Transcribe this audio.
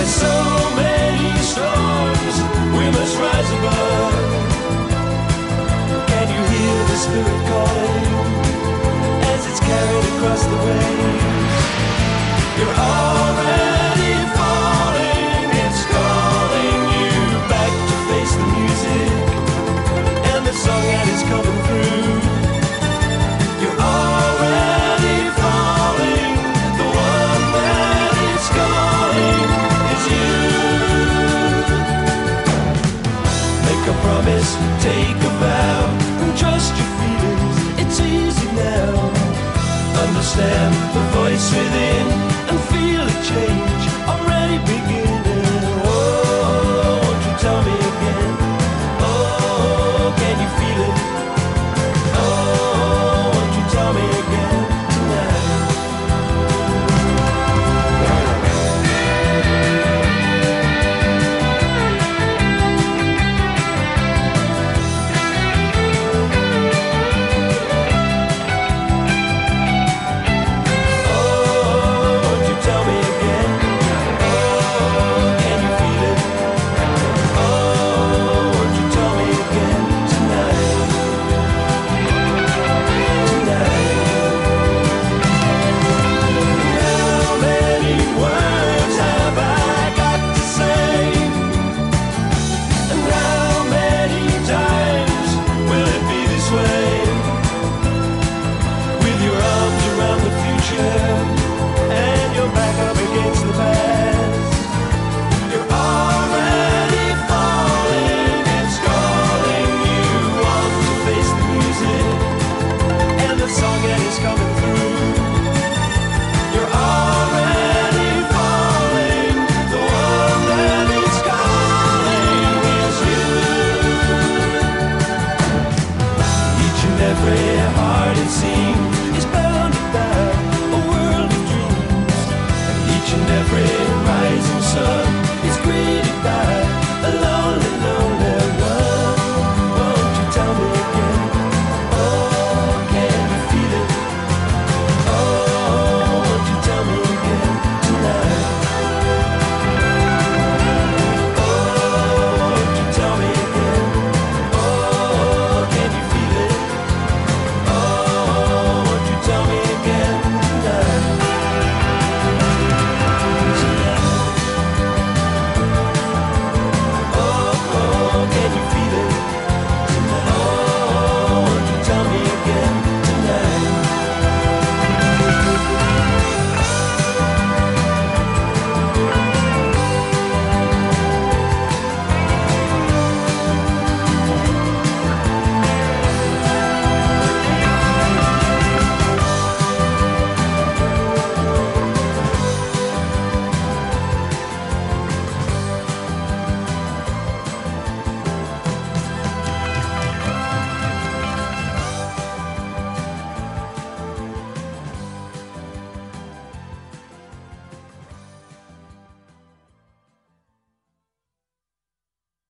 so many storms we must rise above. Can you hear the spirit calling as it's carried across the waves? You're already falling, it's calling you back to face the music and the song that is coming through. You're already falling, the one that is calling is you. Make a promise, take a vow, and trust your feelings, it's easy now. Understand the voice within and feel a change